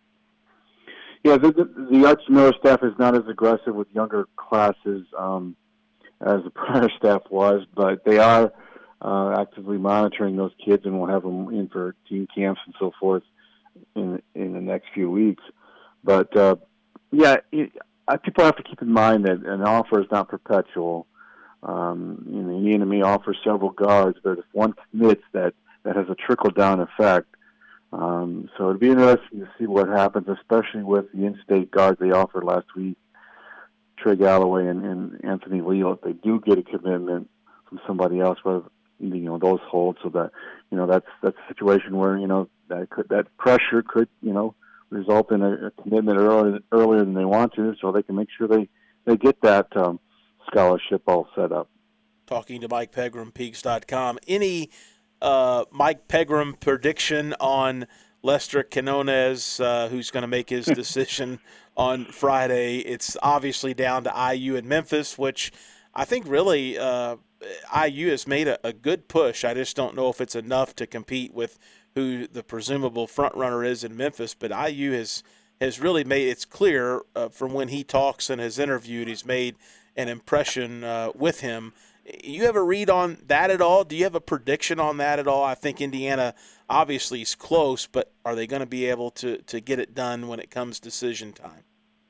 Yeah, the, the, the Arch Miller staff is not as aggressive with younger classes um, as the prior staff was, but they are uh, actively monitoring those kids, and we'll have them in for team camps and so forth in in the next few weeks. But uh, yeah, it, I, people have to keep in mind that an offer is not perpetual. Um, you know, Indiana may offer several guards, but if one commits, that that has a trickle down effect. Um, so it'd be interesting to see what happens, especially with the in-state guards they offered last week, Trey Galloway and, and Anthony Leal. If they do get a commitment from somebody else, whether you know those hold, so that you know that's that's a situation where you know that could, that pressure could you know result in a, a commitment earlier earlier than they want to, so they can make sure they they get that um, scholarship all set up. Talking to Mike Pegram, Peaks dot com. Any uh, Mike Pegram prediction on Lester Quinones, uh, who's going to make his decision on Friday? It's obviously down to I U and Memphis, which I think really uh, I U has made a, a good push. I just don't know if it's enough to compete with who the presumable front runner is in Memphis. But I U has has really made it's clear uh, from when he talks and has interviewed, he's made an impression uh, with him. You have a read on that at all? Do you have a prediction on that at all? I think Indiana obviously is close, but are they going to be able to, to get it done when it comes decision time?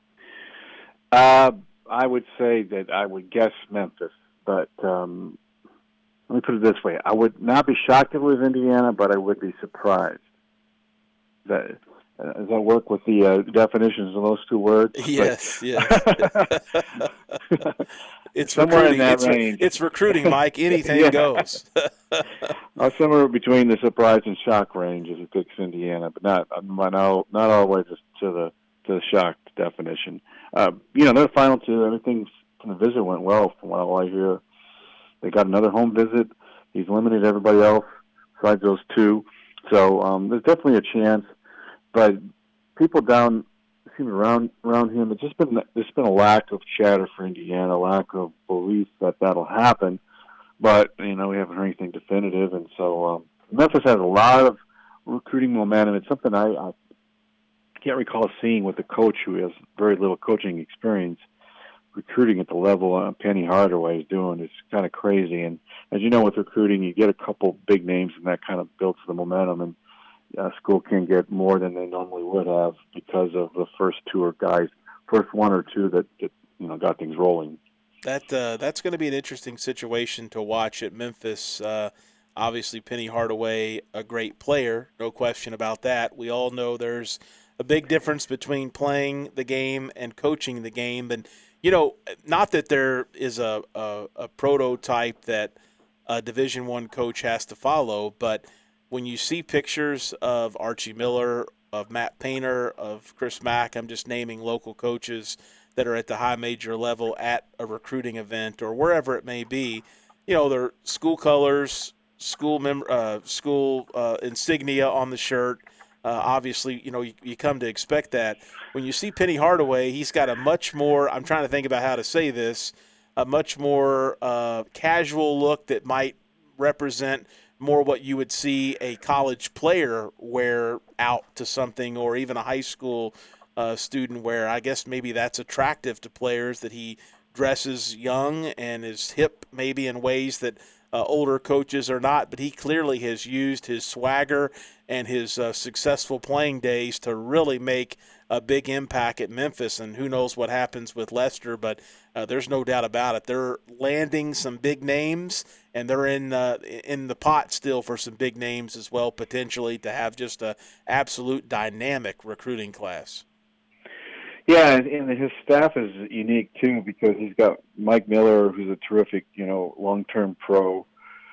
Uh, I would say that I would guess Memphis, but um, let me put it this way. I would not be shocked if it was Indiana, but I would be surprised. That, uh, does that work with the uh, definitions of those two words? Yes, but, yes. It's somewhere recruiting. in that it's, range. It's recruiting, Mike. Anything yeah. goes. uh, somewhere between the surprise and shock range as it picks Indiana, but not not all, not all the way to, to the to the shock definition. Uh, you know, their final two, everything from the visit went well from what I hear. They got another home visit. He's limited everybody else besides those two. So um, there's definitely a chance. But people down seem around around him, it's just been there's been a lack of chatter for Indiana, a lack of belief that that'll happen. But you know, we haven't heard anything definitive, and so um, Memphis has a lot of recruiting momentum. It's something I, I can't recall seeing with a coach who has very little coaching experience recruiting at the level uh, Penny Hardaway is doing. It's kind of crazy. And as you know, with recruiting, you get a couple big names, and that kind of builds the momentum. And uh, school can get more than they normally would have because of the first two or guys, first one or two that, that you know got things rolling. That uh, that's going to be an interesting situation to watch at Memphis. Uh, Obviously, Penny Hardaway, a great player, no question about that. We all know there's a big difference between playing the game and coaching the game. And, you know, not that there is a, a, a prototype that a Division One coach has to follow, but when you see pictures of Archie Miller, of Matt Painter, of Chris Mack, I'm just naming local coaches that are at the high major level at a recruiting event or wherever it may be, you know, their school colors, school mem- uh, school uh, insignia on the shirt. Uh, obviously, you know, you, you come to expect that. When you see Penny Hardaway, he's got a much more, I'm trying to think about how to say this, a much more uh, casual look that might represent more what you would see a college player wear out to something, or even a high school uh, student wear. I guess maybe that's attractive to players, that he dresses young and is hip maybe in ways that uh, older coaches are not, but he clearly has used his swagger and his uh, successful playing days to really make a big impact at Memphis, and who knows what happens with Leicester, but uh, there's no doubt about it. They're landing some big names, and they're in uh, in the pot still for some big names as well, potentially, to have just a absolute dynamic recruiting class. Yeah, and, and his staff is unique too, because he's got Mike Miller, who's a terrific, you know, long-term pro,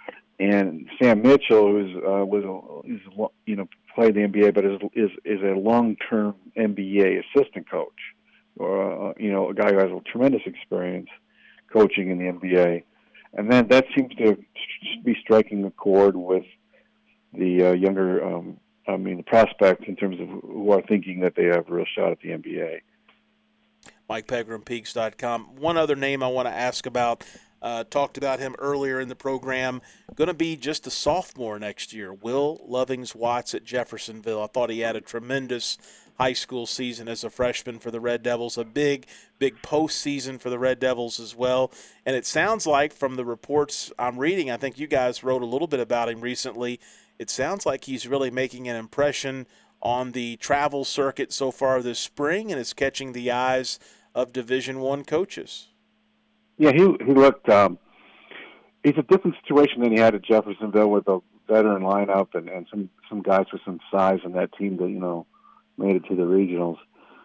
and Sam Mitchell, who's uh, was is you know played the N B A, but is is is a long-term N B A assistant coach, or uh, you know a guy who has a tremendous experience coaching in the N B A, and then that seems to be striking a chord with the uh, younger, um, I mean, the prospects in terms of who are thinking that they have a real shot at the N B A. Mike Pegram, Peaks dot com. One other name I want to ask about. Uh, talked about him earlier in the program. Going to be just a sophomore next year. Will Lovings-Watts at Jeffersonville. I thought he had a tremendous high school season as a freshman for the Red Devils. A big, big postseason for the Red Devils as well. And it sounds like from the reports I'm reading, I think you guys wrote a little bit about him recently, it sounds like he's really making an impression on the travel circuit so far this spring and is catching the eyes of Division One coaches. Yeah, he he looked. Um, it's a different situation than he had at Jeffersonville with a veteran lineup and, and some, some guys with some size in that team that you know made it to the regionals.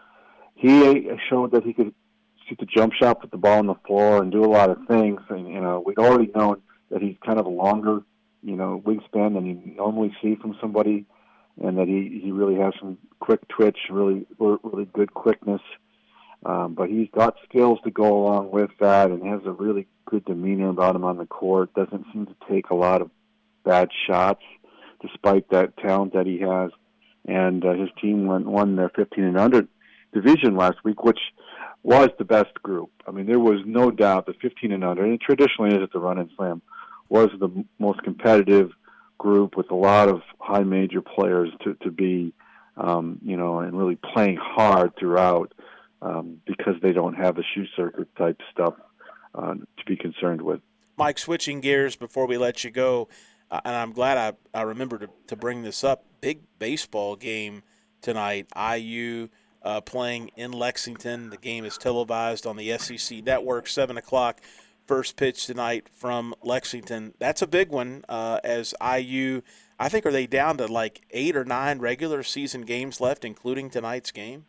He showed that he could shoot the jump shot, put the ball on the floor, and do a lot of things. And you know, we'd already known that he's kind of a longer, you know, wingspan than you normally see from somebody, and that he, he really has some quick twitch, really really good quickness. Um, but he's got skills to go along with that, and has a really good demeanor about him on the court. Doesn't seem to take a lot of bad shots, despite that talent that he has. And uh, his team won, won their fifteen and under division last week, which was the best group. I mean, there was no doubt that fifteen and under, and it traditionally is at the Run and Slam, was the most competitive group with a lot of high major players to, to be, um, you know, and really playing hard throughout. Um, because they don't have the shoe circuit type stuff uh, to be concerned with. Mike, switching gears before we let you go, uh, and I'm glad I, I remember to, to bring this up, big baseball game tonight. I U uh, playing in Lexington. The game is televised on the S E C Network, seven o'clock, first pitch tonight from Lexington. That's a big one uh, as I U, I think, are they down to like eight or nine regular season games left, including tonight's game?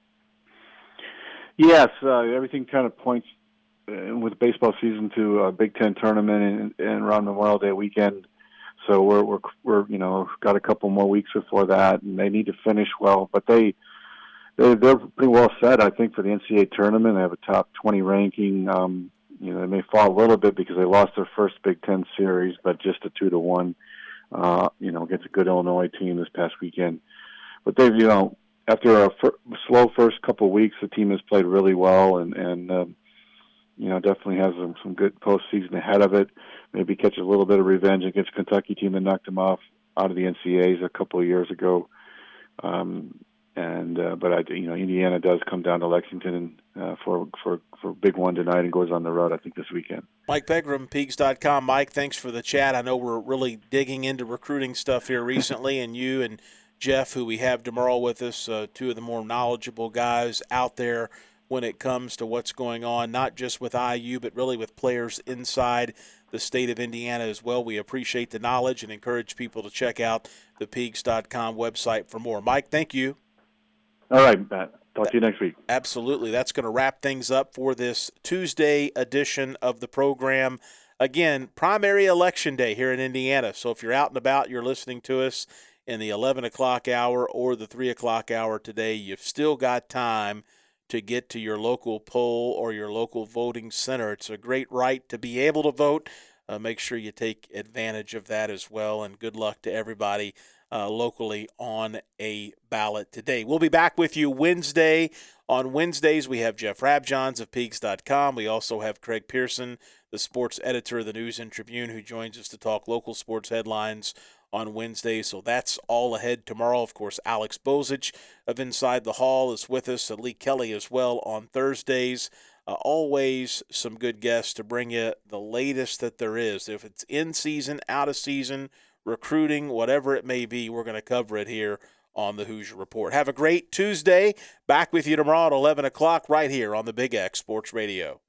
Yes, uh, everything kind of points uh, with baseball season to a Big Ten tournament and, and around Memorial Day weekend. So we're we're we're you know got a couple more weeks before that, and they need to finish well. But they they they're pretty well set, I think, for the N C double A tournament. They have a top twenty ranking. Um, you know, they may fall a little bit because they lost their first Big Ten series, but just a two to one. Uh, you know, against a good Illinois team this past weekend. But they've you know. After a fir- slow first couple of weeks, the team has played really well, and, and um, you know, definitely has some, some good postseason ahead of it. Maybe catch a little bit of revenge against a Kentucky team that knocked them off out of the N C double A's a couple of years ago. Um, and uh, but I, you know, Indiana does come down to Lexington uh, for for for a big one tonight and goes on the road, I think, this weekend. Mike Pegram, Peaks dot com. Mike, thanks for the chat. I know we're really digging into recruiting stuff here recently, and you and Jeff, who we have tomorrow with us, uh, two of the more knowledgeable guys out there when it comes to what's going on, not just with I U, but really with players inside the state of Indiana as well. We appreciate the knowledge and encourage people to check out the Peegs dot com website for more. Mike, thank you. All right, Matt. Talk to you next week. Absolutely. That's going to wrap things up for this Tuesday edition of the program. Again, primary election day here in Indiana. So if you're out and about, you're listening to us in the eleven o'clock hour or the three o'clock hour today, you've still got time to get to your local poll or your local voting center. It's a great right to be able to vote. Uh, make sure you take advantage of that as well, and good luck to everybody uh, locally on a ballot today. We'll be back with you Wednesday. On Wednesdays, we have Jeff Rabjohns of Peegs dot com. We also have Craig Pearson, the sports editor of the News and Tribune, who joins us to talk local sports headlines on Wednesday. So that's all ahead tomorrow. Of course, Alex Bozich of Inside the Hall is with us, and Lee Kelly as well on Thursdays. Uh, always some good guests to bring you the latest that there is. If it's in season, out of season, recruiting, whatever it may be, we're going to cover it here on the Hoosier Report. Have a great Tuesday. Back with you tomorrow at eleven o'clock right here on the Big X Sports Radio.